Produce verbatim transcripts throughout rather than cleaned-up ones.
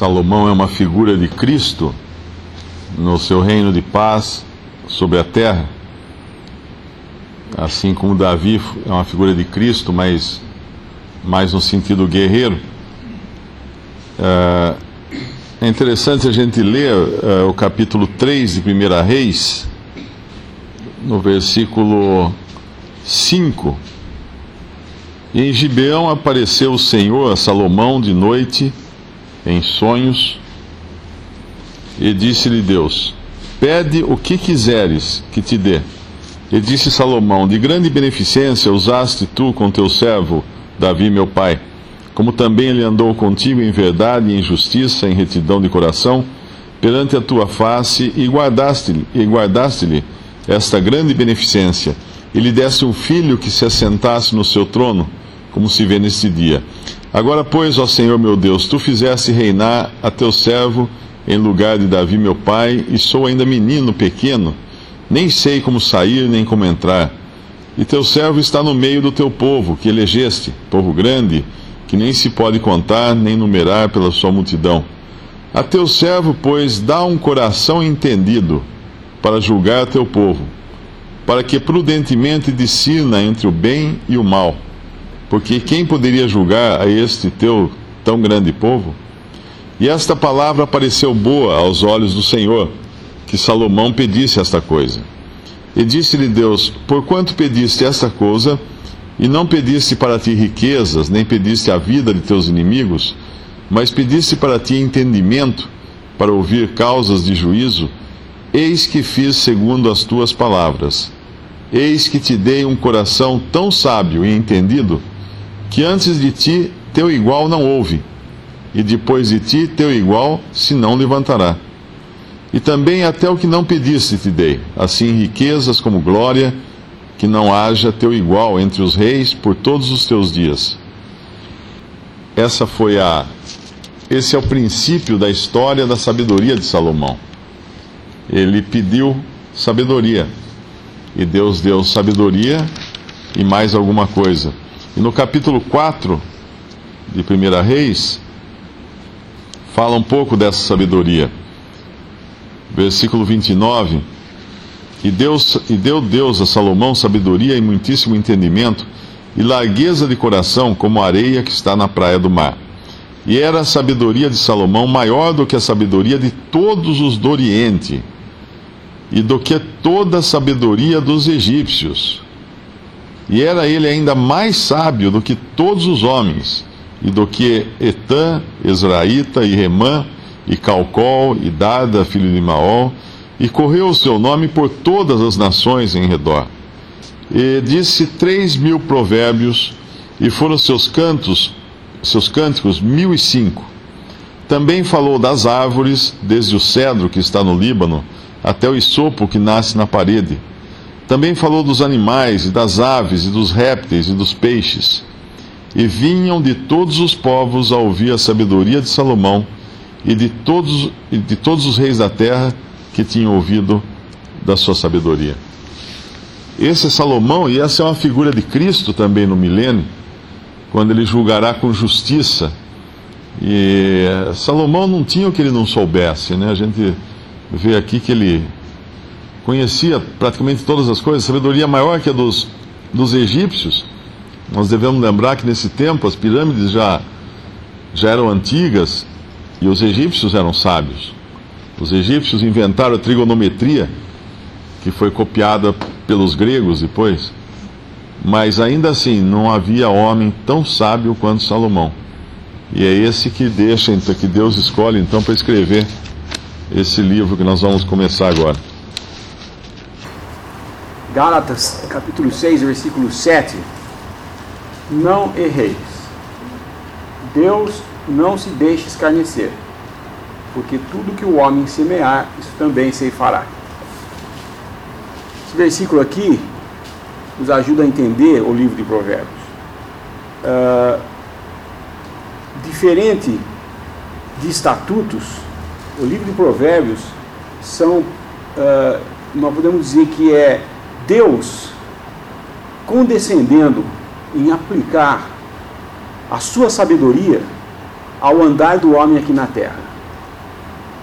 Salomão é uma figura de Cristo no seu reino de paz sobre a terra, assim como Davi é uma figura de Cristo, mas mais no sentido guerreiro. É interessante a gente ler uh, o capítulo três de primeira Reis, no versículo cinco. E em Gibeão apareceu o Senhor a Salomão de noite, em sonhos, e disse-lhe Deus: pede o que quiseres que te dê. E disse Salomão: de grande beneficência usaste tu com teu servo Davi meu pai, como também ele andou contigo em verdade e em justiça, em retidão de coração, perante a tua face, e guardaste-lhe, e guardaste-lhe esta grande beneficência, e lhe deste um filho que se assentasse no seu trono, como se vê neste dia. Agora, pois, ó Senhor meu Deus, tu fizeste reinar a teu servo em lugar de Davi meu pai, e sou ainda menino pequeno, nem sei como sair nem como entrar. E teu servo está no meio do teu povo, que elegeste, povo grande, que nem se pode contar nem numerar pela sua multidão. A teu servo, pois, dá um coração entendido para julgar teu povo, para que prudentemente discirna entre o bem e o mal. Porque quem poderia julgar a este teu tão grande povo? E esta palavra pareceu boa aos olhos do Senhor, que Salomão pedisse esta coisa. E disse-lhe Deus: porquanto pediste esta coisa, e não pediste para ti riquezas, nem pediste a vida de teus inimigos, mas pediste para ti entendimento, para ouvir causas de juízo, eis que fiz segundo as tuas palavras. Eis que te dei um coração tão sábio e entendido, que antes de ti teu igual não houve, e depois de ti teu igual se não levantará. E também até o que não pediste te dei, assim riquezas como glória, que não haja teu igual entre os reis por todos os teus dias. Essa foi a, esse é o princípio da história da sabedoria de Salomão. Ele pediu sabedoria, e Deus deu sabedoria e mais alguma coisa. E no capítulo quatro de primeira Reis, fala um pouco dessa sabedoria. Versículo vinte e nove. E, Deus, e deu Deus a Salomão sabedoria e muitíssimo entendimento, e largueza de coração como a areia que está na praia do mar. E era a sabedoria de Salomão maior do que a sabedoria de todos os do Oriente, e do que toda a sabedoria dos egípcios. E era ele ainda mais sábio do que todos os homens, e do que Etã, Ezraíta, e Remã, e Calcol, e Dada, filho de Maol, e correu o seu nome por todas as nações em redor. E disse três mil provérbios, e foram seus cantos, seus cânticos mil e cinco. Também falou das árvores, desde o cedro que está no Líbano, até o isopo que nasce na parede. Também falou dos animais, e das aves, e dos répteis, e dos peixes. E vinham de todos os povos a ouvir a sabedoria de Salomão, e de todos, e de todos os reis da terra, que tinham ouvido da sua sabedoria. Esse é Salomão, e essa é uma figura de Cristo também no milênio, quando ele julgará com justiça. E Salomão não tinha o que ele não soubesse, né? A gente vê aqui que ele conhecia praticamente todas as coisas, sabedoria maior que a dos, dos egípcios. Nós devemos lembrar que nesse tempo as pirâmides já, já eram antigas, e os egípcios eram sábios. Os egípcios inventaram a trigonometria, que foi copiada pelos gregos depois, mas ainda assim não havia homem tão sábio quanto Salomão. E é esse que deixa, então, que Deus escolhe então para escrever esse livro que nós vamos começar agora. Gálatas, capítulo seis, versículo sete. Não erreis. Deus não se deixe escarnecer, porque tudo que o homem semear, isso também ceifará. Esse versículo aqui nos ajuda a entender o livro de Provérbios. Uh, diferente de estatutos, o livro de Provérbios são, uh, nós podemos dizer que é Deus condescendendo em aplicar a sua sabedoria ao andar do homem aqui na terra.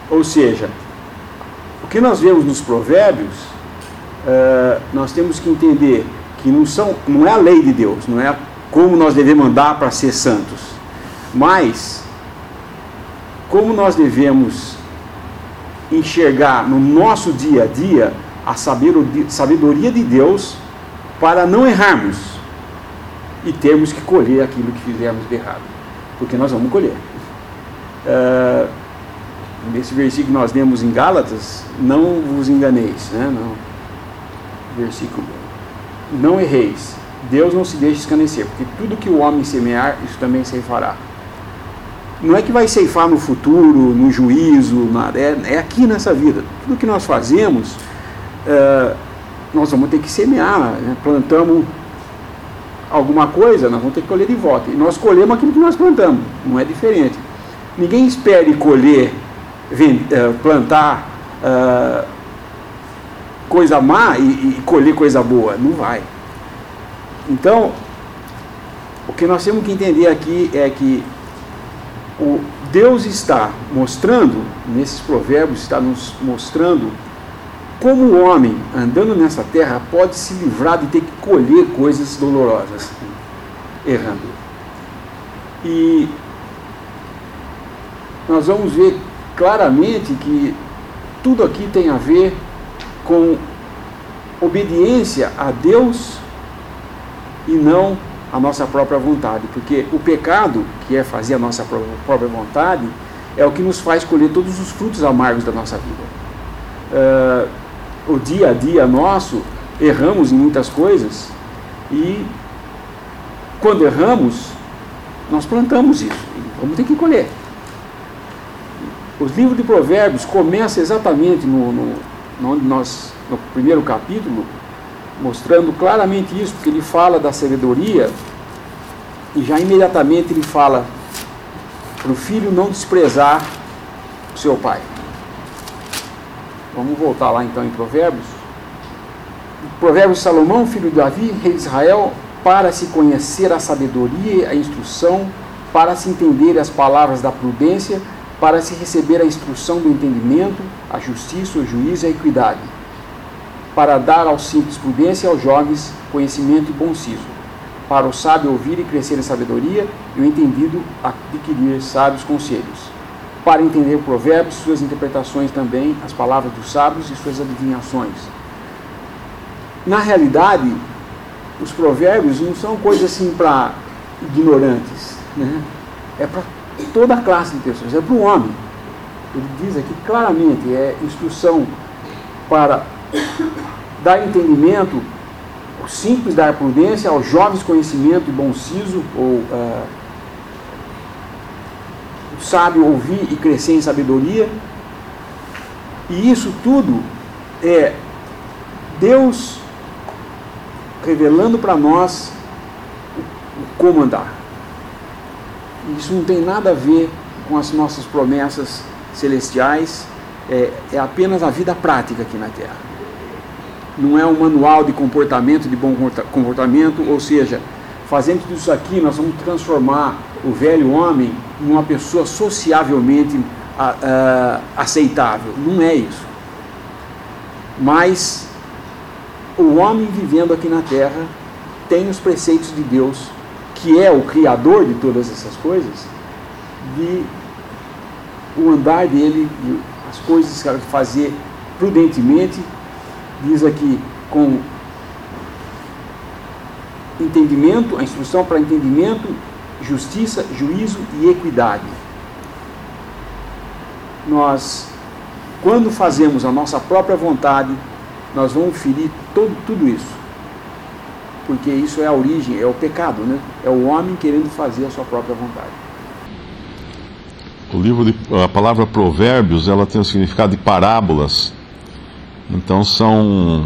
Ou seja, o que nós vemos nos provérbios, uh, nós temos que entender que não, são, não é a lei de Deus, não é como nós devemos andar para ser santos, mas como nós devemos enxergar no nosso dia a dia a sabedoria de Deus para não errarmos e termos que colher aquilo que fizermos de errado, porque nós vamos colher. Uh, nesse versículo que nós lemos em Gálatas, não vos enganeis, né? Não. Versículo, não erreis, Deus não se deixa escarnecer, porque tudo que o homem semear, isso também ceifará. Não é que vai ceifar no futuro, no juízo, nada, é, é aqui nessa vida. Tudo que nós fazemos, uh, nós vamos ter que semear, né? Plantamos alguma coisa, nós vamos ter que colher de volta, e nós colhemos aquilo que nós plantamos, não é diferente. Ninguém espere colher, vender, uh, plantar uh, coisa má e, e colher coisa boa, não vai. Então, o que nós temos que entender aqui é que o Deus está mostrando, nesses provérbios, está nos mostrando como o homem, andando nessa terra, pode se livrar de ter que colher coisas dolorosas, errando. E nós vamos ver claramente que tudo aqui tem a ver com obediência a Deus e não a nossa própria vontade, porque o pecado, que é fazer a nossa própria vontade, é o que nos faz colher todos os frutos amargos da nossa vida. Uh, o dia a dia nosso, erramos em muitas coisas, e quando erramos, nós plantamos isso, e vamos ter que colher. Os livros de Provérbios começam exatamente no, no, no, nós, no primeiro capítulo, mostrando claramente isso, porque ele fala da sabedoria e já imediatamente ele fala para o filho não desprezar o seu pai. Vamos voltar lá então em Provérbios. Provérbios de Salomão, filho de Davi, rei de Israel, para se conhecer a sabedoria e a instrução, para se entender as palavras da prudência, para se receber a instrução do entendimento, a justiça, o juízo e a equidade, para dar aos simples prudência e aos jovens conhecimento e bom siso, para o sábio ouvir e crescer em sabedoria, e o entendido adquirir sábios conselhos, para entender provérbios, suas interpretações também, as palavras dos sábios e suas adivinhações. Na realidade, os provérbios não são coisas assim para ignorantes, né? É para toda a classe de pessoas, é para o homem. Ele diz aqui claramente, é instrução para dar entendimento, o simples dar prudência, aos jovens conhecimento e bom siso, ou uh, o sábio ouvir e crescer em sabedoria. E isso tudo é Deus revelando para nós o, o como andar. Isso não tem nada a ver com as nossas promessas celestiais, é, é apenas a vida prática aqui na Terra. Não é um manual de comportamento, de bom comportamento, ou seja, fazendo tudo isso aqui, nós vamos transformar o velho homem em uma pessoa sociavelmente a, a, aceitável. Não é isso. Mas o homem vivendo aqui na Terra tem os preceitos de Deus, que é o Criador de todas essas coisas, de o andar dele, de as coisas que fazer prudentemente, diz aqui, com entendimento, a instrução para entendimento, justiça, juízo e equidade. Nós, quando fazemos a nossa própria vontade, nós vamos ferir todo, tudo isso. Porque isso é a origem, é o pecado, né? É o homem querendo fazer a sua própria vontade. O livro de, a palavra provérbios, ela tem o significado de parábolas. Então são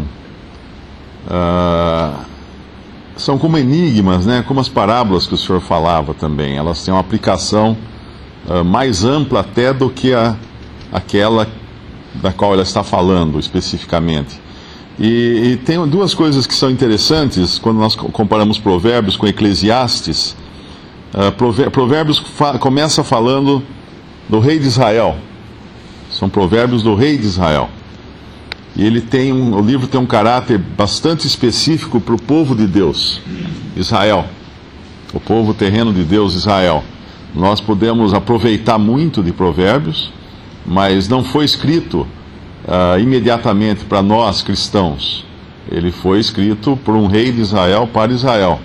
uh, são como enigmas, né? Como as parábolas que o senhor falava também. Elas têm uma aplicação uh, mais ampla até do que a, aquela da qual ela está falando especificamente. E, e tem duas coisas que são interessantes quando nós comparamos Provérbios com Eclesiastes. Uh, Provérbios fa- começa falando do rei de Israel. São provérbios do rei de Israel. E ele tem um, o livro tem um caráter bastante específico para o povo de Deus, Israel. O povo terreno de Deus, Israel. Nós podemos aproveitar muito de provérbios, mas não foi escrito uh, imediatamente para nós cristãos. Ele foi escrito por um rei de Israel para Israel.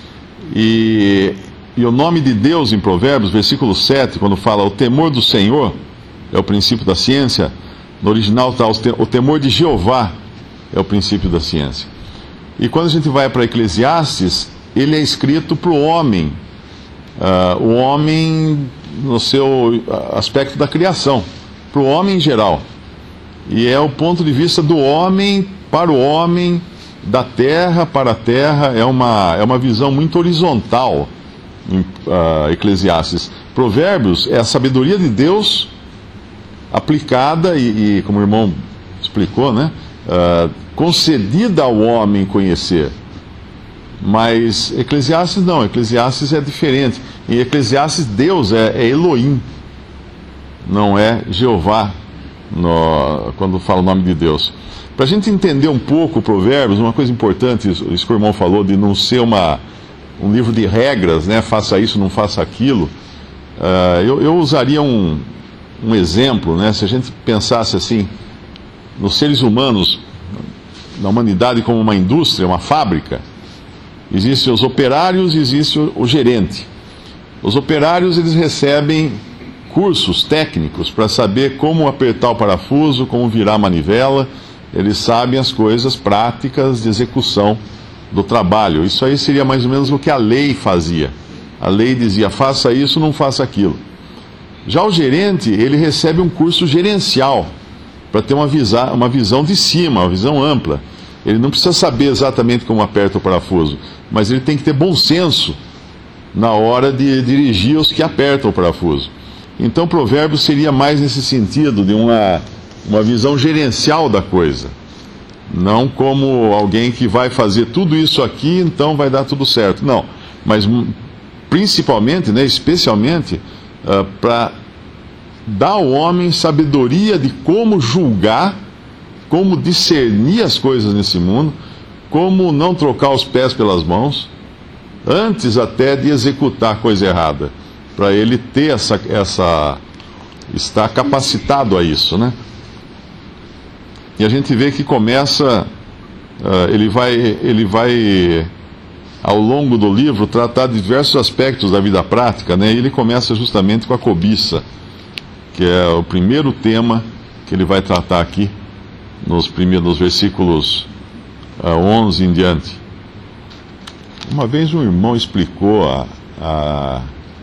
E, e o nome de Deus em Provérbios, versículo sete, quando fala o temor do Senhor, é o princípio da ciência. No original está o temor de Jeová, é o princípio da ciência. E quando a gente vai para Eclesiastes, ele é escrito para o homem, uh, o homem no seu aspecto da criação, para o homem em geral. E é o ponto de vista do homem para o homem, da terra para a terra, é uma, é uma visão muito horizontal em uh, Eclesiastes. Provérbios é a sabedoria de Deus aplicada e, e como o irmão explicou, né, uh, concedida ao homem conhecer. Mas Eclesiastes não, Eclesiastes é diferente. Em Eclesiastes Deus é, é Elohim, não é Jeová, no, quando fala o nome de Deus. Para a gente entender um pouco Provérbios, uma coisa importante, isso, isso que o irmão falou, de não ser uma, um livro de regras, né, faça isso, não faça aquilo. Uh, eu, eu usaria um, um exemplo, né, se a gente pensasse assim, nos seres humanos, na humanidade como uma indústria, uma fábrica. Existem os operários e existe o, o gerente. Os operários, eles recebem cursos técnicos para saber como apertar o parafuso, como virar a manivela. Eles sabem as coisas práticas de execução do trabalho. Isso aí seria mais ou menos o que a lei fazia. A lei dizia, faça isso, não faça aquilo. Já o gerente, ele recebe um curso gerencial para ter uma, visa, uma visão de cima, uma visão ampla. Ele não precisa saber exatamente como aperta o parafuso, mas ele tem que ter bom senso na hora de dirigir os que apertam o parafuso. Então, Provérbios seria mais nesse sentido, de uma, uma visão gerencial da coisa. Não como alguém que vai fazer tudo isso aqui, então vai dar tudo certo. Não, mas principalmente, né, especialmente, uh, para dar ao homem sabedoria de como julgar, como discernir as coisas nesse mundo, como não trocar os pés pelas mãos, antes até de executar a coisa errada, para ele ter essa, essa, estar capacitado a isso, né? E a gente vê que começa, uh, ele vai, ele vai, ao longo do livro, tratar de diversos aspectos da vida prática, né? E ele começa justamente com a cobiça, que é o primeiro tema que ele vai tratar aqui, nos primeiros versículos uh, onze em diante. Uma vez um irmão explicou a, a,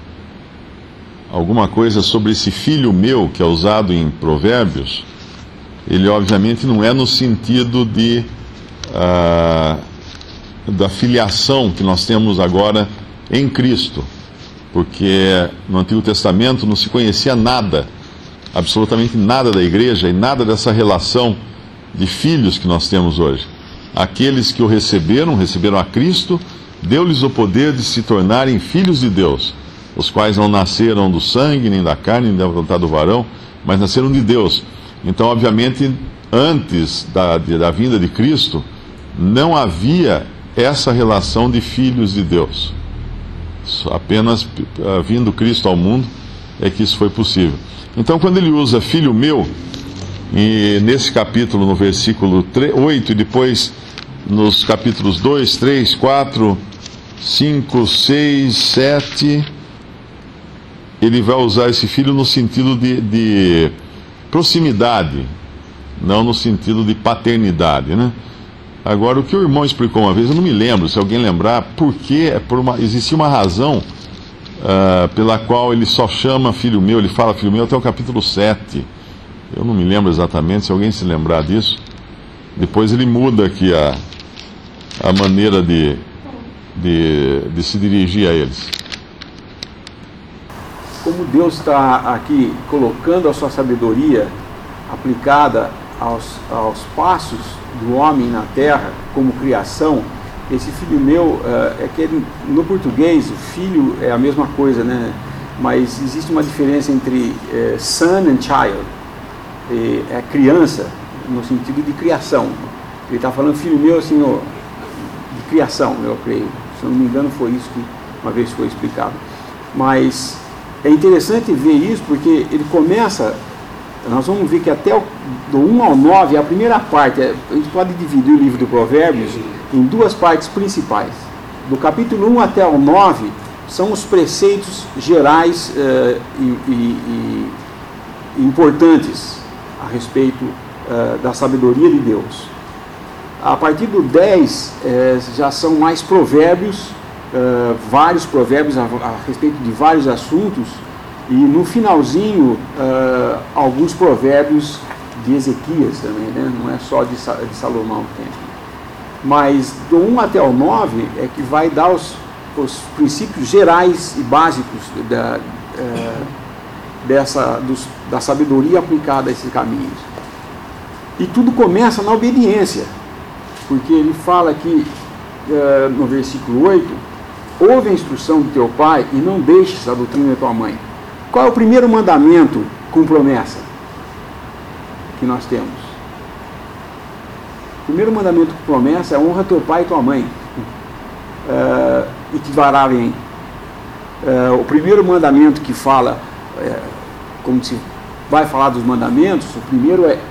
alguma coisa sobre esse filho meu, que é usado em Provérbios. Ele obviamente não é no sentido de uh, da filiação que nós temos agora em Cristo, porque no Antigo Testamento não se conhecia nada, absolutamente nada da igreja e nada dessa relação de filhos que nós temos hoje. Aqueles que o receberam, receberam a Cristo, deu-lhes o poder de se tornarem filhos de Deus, os quais não nasceram do sangue, nem da carne, nem da vontade do varão, mas nasceram de Deus. Então, obviamente, antes da, de, da vinda de Cristo, não havia essa relação de filhos de Deus. Apenas uh, vindo Cristo ao mundo é que isso foi possível. Então, quando ele usa filho meu, e nesse capítulo, no versículo oito, e depois nos capítulos dois, três, quatro, cinco, seis, sete, ele vai usar esse filho no sentido de, de proximidade, não no sentido de paternidade, né? Agora, o que o irmão explicou uma vez, eu não me lembro, se alguém lembrar, por que, é por uma, existia uma razão uh, pela qual ele só chama filho meu, ele fala filho meu até o capítulo sete. Eu não me lembro exatamente, se alguém se lembrar disso. Depois ele muda aqui a, a maneira de, de, de se dirigir a eles. Como Deus está aqui colocando a sua sabedoria aplicada aos, aos passos do homem na terra, como criação, esse filho meu, é que no português, o filho é a mesma coisa, né? Mas existe uma diferença entre é, son and child. é, é criança no sentido de criação. Ele está falando filho meu assim, ó, de criação, eu creio. Se não me engano foi isso que uma vez foi explicado. Mas é interessante ver isso porque ele começa, nós vamos ver que até o, do um ao nove, a primeira parte, a gente pode dividir o livro de Provérbios em duas partes principais. Do capítulo um até o nove são os preceitos gerais uh, e, e, e importantes a respeito uh, da sabedoria de Deus. A partir do dez uh, já são mais provérbios, uh, vários provérbios a, a respeito de vários assuntos, e no finalzinho uh, alguns provérbios de Ezequias também, né? Não é só de, de Salomão que tem. Mas do um até o nove é que vai dar os, os princípios gerais e básicos da, é, dessa, dos, da sabedoria aplicada a esses caminhos. E tudo começa na obediência, porque ele fala aqui é, no versículo oito: ouve a instrução do teu pai e não deixes a doutrina da tua mãe. Qual é o primeiro mandamento com promessa que nós temos? O primeiro mandamento com promessa é: honra teu pai e tua mãe, uh, e te dará bem. Uh, o primeiro mandamento que fala, uh, como se vai falar dos mandamentos, o primeiro é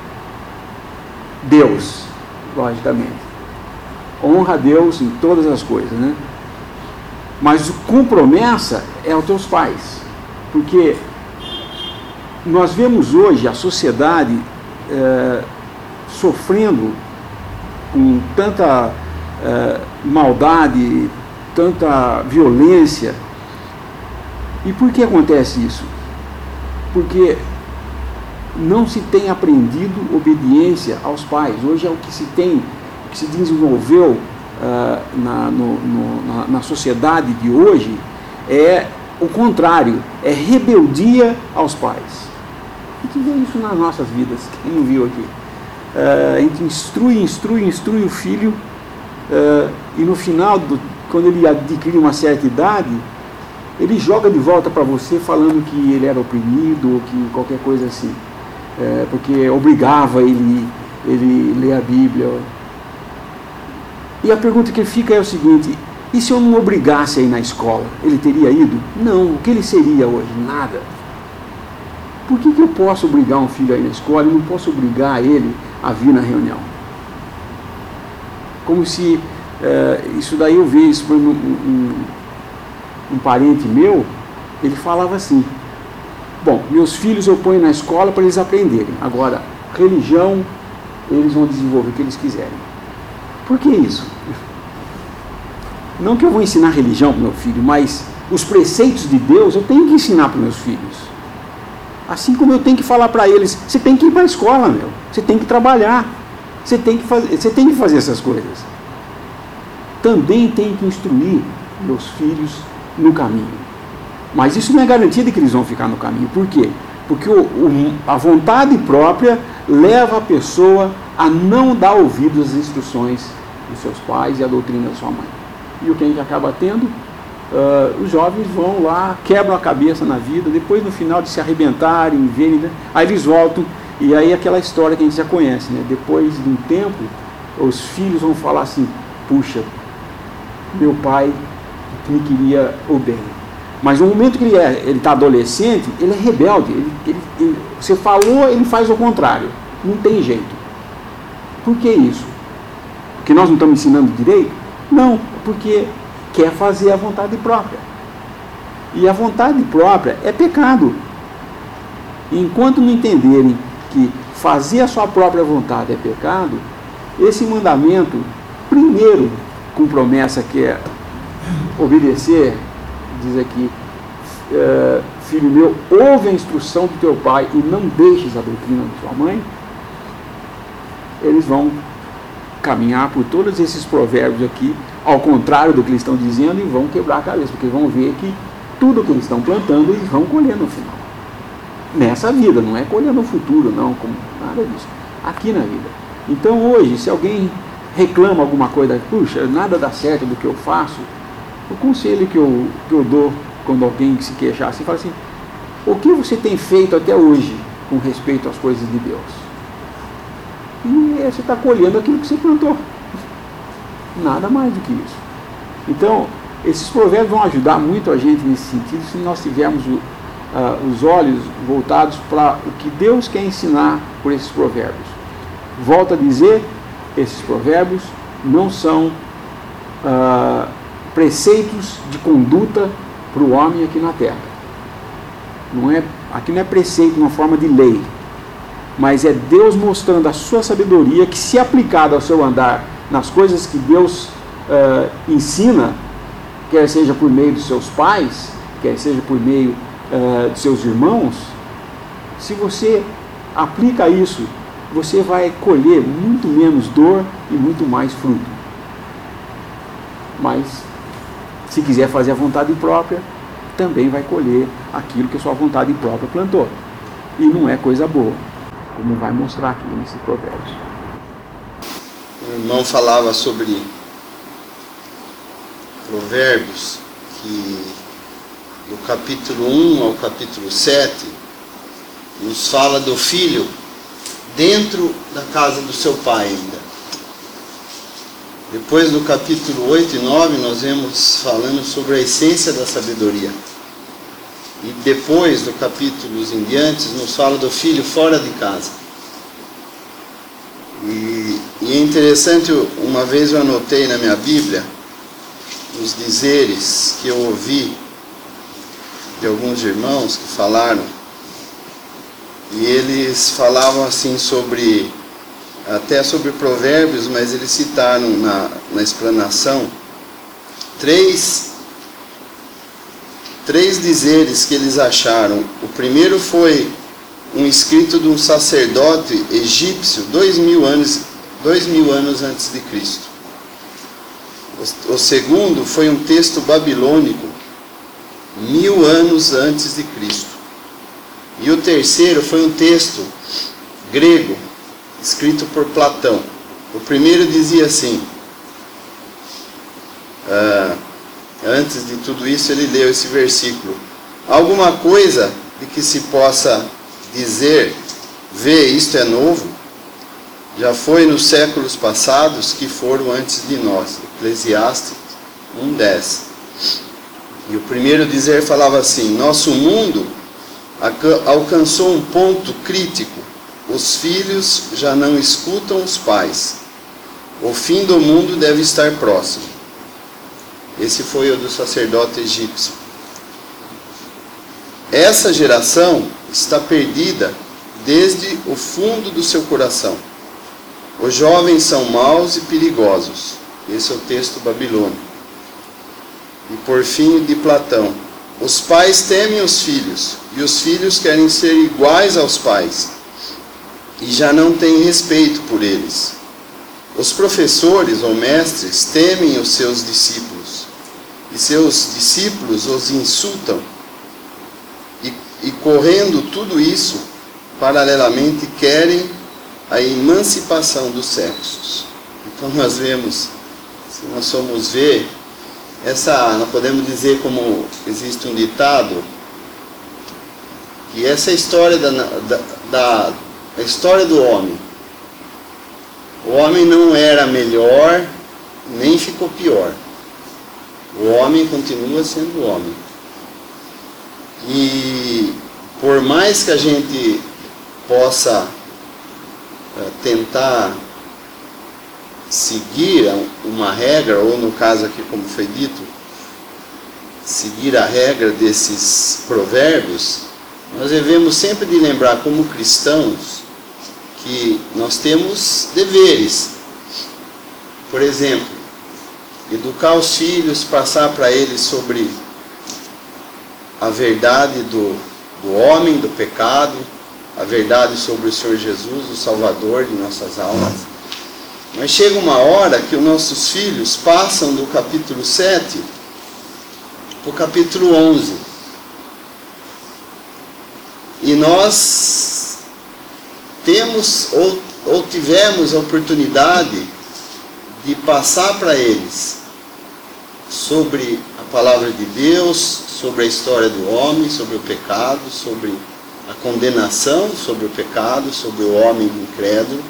Deus, logicamente. Honra a Deus em todas as coisas, né? Mas com promessa é aos teus pais, porque nós vemos hoje a sociedade uh, sofrendo com tanta uh, maldade, tanta violência. E por que acontece isso? Porque não se tem aprendido obediência aos pais. Hoje é o que se tem, o que se desenvolveu uh, na, no, no, na, na sociedade de hoje é o contrário, é rebeldia aos pais. A gente vê isso nas nossas vidas, quem não viu aqui? Uh, a gente instrui, instrui, instrui o filho, uh, e no final, do, quando ele adquire uma certa idade, ele joga de volta para você falando que ele era oprimido, ou que qualquer coisa assim, uh, porque obrigava ele, ele ler a Bíblia. E a pergunta que fica é o seguinte: e se eu não obrigasse a ir na escola, ele teria ido? Não. O que ele seria hoje? Nada. Por que que eu posso obrigar um filho a ir na escola e não posso obrigar ele a vir na reunião? Como se, é, isso daí eu vi, isso foi um, um, um parente meu, ele falava assim: bom, meus filhos eu ponho na escola para eles aprenderem, agora, religião, eles vão desenvolver o que eles quiserem. Por que isso? Não que eu vou ensinar religião para o meu filho, mas os preceitos de Deus eu tenho que ensinar para os meus filhos. Assim como eu tenho que falar para eles: você tem que ir para a escola, meu. Você tem que trabalhar. Você tem que fazer, você tem que fazer essas coisas. Também tem que instruir meus filhos no caminho. Mas isso não é garantia de que eles vão ficar no caminho. Por quê? Porque o, o, a vontade própria leva a pessoa a não dar ouvidos às instruções dos seus pais e à doutrina da sua mãe. E o que a gente acaba tendo? Uh, os jovens vão lá, quebram a cabeça na vida, depois no final de se arrebentarem, verem, né? Aí eles voltam, e aí aquela história que a gente já conhece, né? Depois de um tempo, os filhos vão falar assim: puxa, meu pai me queria o bem, mas no momento que ele é, ele está adolescente, ele é rebelde, ele, ele, ele, você falou, ele faz o contrário, não tem jeito. Por que isso? Porque nós não estamos ensinando direito? Não, porque quer fazer a vontade própria. E a vontade própria é pecado. E enquanto não entenderem que fazer a sua própria vontade é pecado, esse mandamento, primeiro, com promessa que é obedecer, diz aqui: é, filho meu, ouve a instrução do teu pai e não deixes a doutrina da tua mãe. Eles vão caminhar por todos esses provérbios aqui, ao contrário do que eles estão dizendo, e vão quebrar a cabeça, porque vão ver que tudo que eles estão plantando, eles vão colher no final. Nessa vida, não é colher no futuro, não, como nada disso. Aqui na vida. Então hoje, se alguém reclama alguma coisa, puxa, nada dá certo do que eu faço, o conselho que eu, que eu dou quando alguém se queixar assim, fala assim: o que você tem feito até hoje com respeito às coisas de Deus. E você está colhendo aquilo que você plantou. Nada mais do que isso. Então, esses provérbios vão ajudar muito a gente nesse sentido, se nós tivermos o, uh, os olhos voltados para o que Deus quer ensinar por esses provérbios. Volto a dizer, esses provérbios não são uh, preceitos de conduta para o homem aqui na terra. Não é, aqui não é preceito uma forma de lei, mas é Deus mostrando a sua sabedoria que, se aplicada ao seu andar nas coisas que Deus uh, ensina, quer seja por meio dos seus pais, quer seja por meio uh, de seus irmãos, se você aplica isso, você vai colher muito menos dor e muito mais fruto. Mas, se quiser fazer a vontade própria, também vai colher aquilo que a sua vontade própria plantou. E não é coisa boa, como vai mostrar aqui nesse provérbio. O irmão falava sobre Provérbios, que do capítulo um ao capítulo sete nos fala do filho dentro da casa do seu pai ainda. Depois do capítulo oito e nove nós vemos falando sobre a essência da sabedoria. E depois do capítulos em diante nos fala do filho fora de casa. E, e é interessante, uma vez eu anotei na minha Bíblia os dizeres que eu ouvi de alguns irmãos que falaram, e eles falavam assim sobre, até sobre provérbios, mas eles citaram na, na explanação três, três dizeres que eles acharam. O primeiro foi um escrito de um sacerdote egípcio dois mil anos, dois mil anos antes de Cristo. O segundo foi um texto babilônico, mil anos antes de Cristo. E o terceiro foi um texto grego, escrito por Platão. O primeiro dizia assim, uh, antes de tudo isso ele leu esse versículo: alguma coisa de que se possa dizer, vê, isto é novo, já foi nos séculos passados que foram antes de nós. Eclesiastes um, dez. E o primeiro dizer falava assim: nosso mundo alcançou um ponto crítico. Os filhos já não escutam os pais. O fim do mundo deve estar próximo. Esse foi o do sacerdote egípcio. Essa geração está perdida desde o fundo do seu coração. Os jovens são maus e perigosos. Esse é o texto babilônico. E por fim, de Platão: os pais temem os filhos, e os filhos querem ser iguais aos pais, e já não têm respeito por eles. Os professores ou mestres temem os seus discípulos, e seus discípulos os insultam. E, e correndo tudo isso, paralelamente querem a emancipação dos sexos. Então nós vemos, se nós formos ver, essa, nós podemos dizer, como existe um ditado, que essa é a história da, da, da a história do homem. O homem não era melhor, nem ficou pior. O homem continua sendo homem. E por mais que a gente possa uh, tentar seguir uma regra, ou no caso aqui, como foi dito, seguir a regra desses provérbios, nós devemos sempre de lembrar, como cristãos, que nós temos deveres. Por exemplo, educar os filhos, passar para eles sobre a verdade do, do homem, do pecado, a verdade sobre o Senhor Jesus, o Salvador de nossas almas. Mas chega uma hora que os nossos filhos passam do capítulo sete para o capítulo onze. E nós temos ou, ou tivemos a oportunidade de passar para eles sobre a palavra de Deus, sobre a história do homem, sobre o pecado, sobre a condenação sobre o pecado, sobre o homem incrédulo.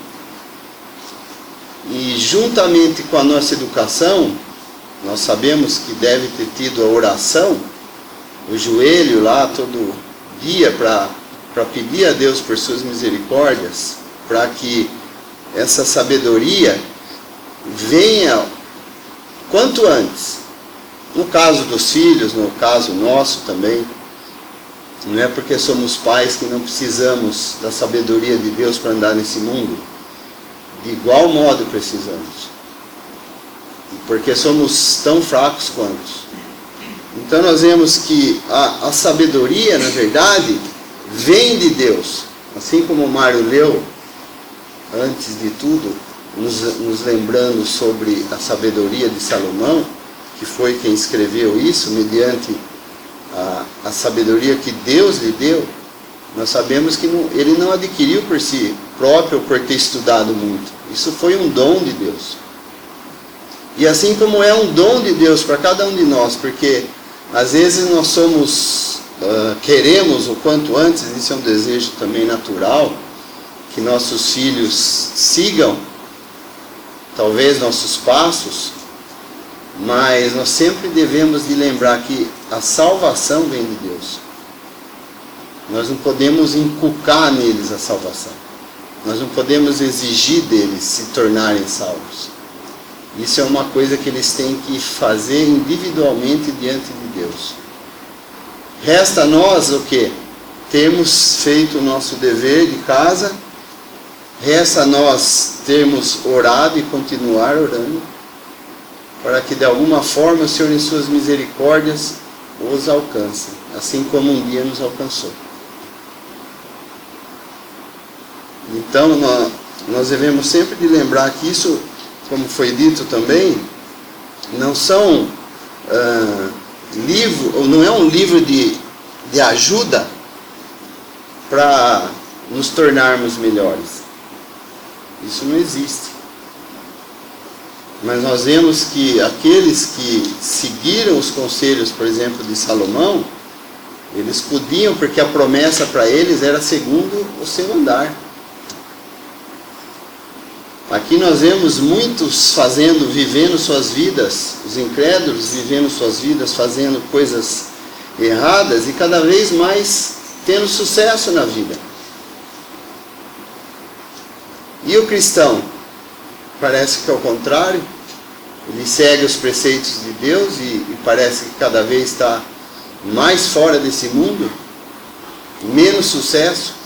E juntamente com a nossa educação, nós sabemos que deve ter tido a oração, o joelho lá todo dia para para pedir a Deus por suas misericórdias, para que essa sabedoria venha quanto antes. No caso dos filhos, no caso nosso também, não é porque somos pais que não precisamos da sabedoria de Deus para andar nesse mundo. De igual modo precisamos. Porque somos tão fracos quanto. Então nós vemos que a, a sabedoria, na verdade, vem de Deus. Assim como o Mário leu, antes de tudo, nos, nos lembrando sobre a sabedoria de Salomão, que foi quem escreveu isso, mediante a, a sabedoria que Deus lhe deu. Nós sabemos que não, ele não adquiriu por si próprio ou por ter estudado muito. Isso foi um dom de Deus. E assim como é um dom de Deus para cada um de nós, porque às vezes nós somos, uh, queremos o quanto antes, isso é um desejo também natural, que nossos filhos sigam, talvez nossos passos, mas nós sempre devemos de lembrar que a salvação vem de Deus. Nós não podemos inculcar neles a salvação. Nós não podemos exigir deles se tornarem salvos. Isso é uma coisa que eles têm que fazer individualmente diante de Deus. Resta a nós o quê? Termos feito o nosso dever de casa. Resta a nós termos orado e continuar orando, para que de alguma forma o Senhor em suas misericórdias os alcance, assim como um dia nos alcançou. Então nós devemos sempre de lembrar que isso, como foi dito também, não são ah, livro, ou não é um livro de, de ajuda para nos tornarmos melhores. Isso não existe. Mas nós vemos que aqueles que seguiram os conselhos, por exemplo, de Salomão, eles podiam, porque a promessa para eles era segundo o seu andar. Aqui nós vemos muitos fazendo, vivendo suas vidas, os incrédulos vivendo suas vidas, fazendo coisas erradas e cada vez mais tendo sucesso na vida. E o cristão? Parece que é o contrário. Ele segue os preceitos de Deus e, e parece que cada vez está mais fora desse mundo, menos sucesso.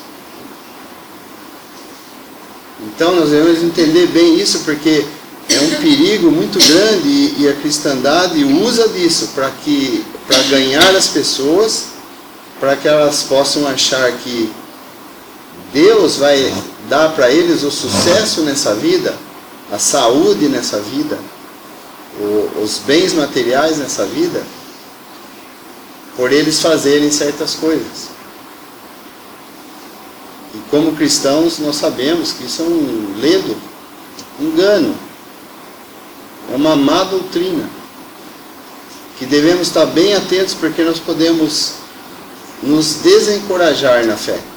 Então nós devemos entender bem isso, porque é um perigo muito grande e, e a cristandade usa disso para que, para ganhar as pessoas, para que elas possam achar que Deus vai dar para eles o sucesso nessa vida, a saúde nessa vida, o, os bens materiais nessa vida, por eles fazerem certas coisas. E como cristãos nós sabemos que isso é um ledo, um engano, é uma má doutrina, que devemos estar bem atentos, porque nós podemos nos desencorajar na fé.